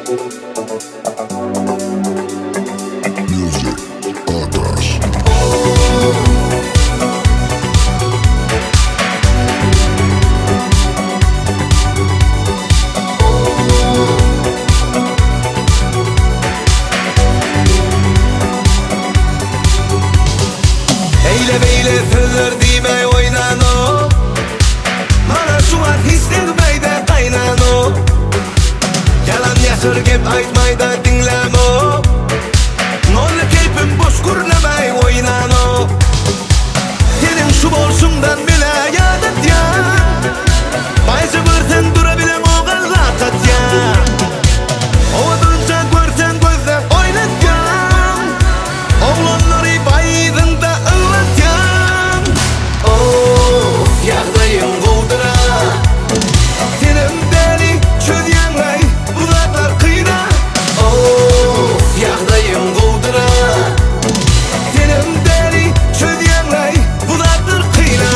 Eyle beyle sözler demey oynan o. Mana şu an hissetmeyde kaynan o. Yalan yasır gep aytmayda dinlem o. Nolla keyfim boş gurlemey oynan o. Senin şu bolşundan bile yadet ya. Baysa görsen durabilem o gazlakat ya. O adınca görsen gözden oynat ya. Oğlanları baydında ıvlat ya. Of yağdayım goldura. Senin deli çöz yanay uzatlar kıyına. Of yağdayım goldura. Senin deli çöz yanay uzatlar kıyına.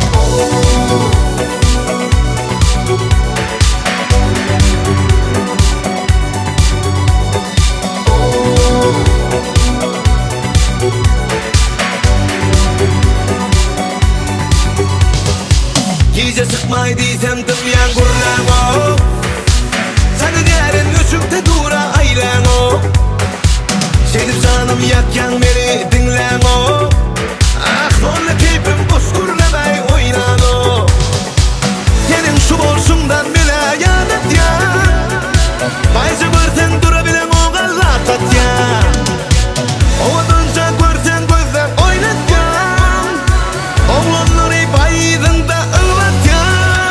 Gece sıkmay diysem tıbyan gurlan o. Sakın yarın üçükte dura aylan o. Sevip sanım yakyan beni dinlen o. Ah nolla keyfim boş gurlemey oynan o. Senin şu bolşundan bile yadet ya. Baysa görsen durabilem o gazlakat ya. O adınca görsen gözden oynat ya. Oğlanları baydında ıvlat ya.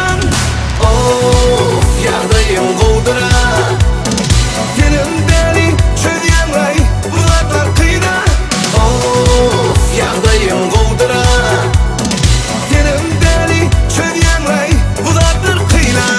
Of yağdayım goldura. Senin deli çöz yanay uzatlar kıyına. Of yağdayım goldura. Senin deli çöz yanay uzatlar kıyına.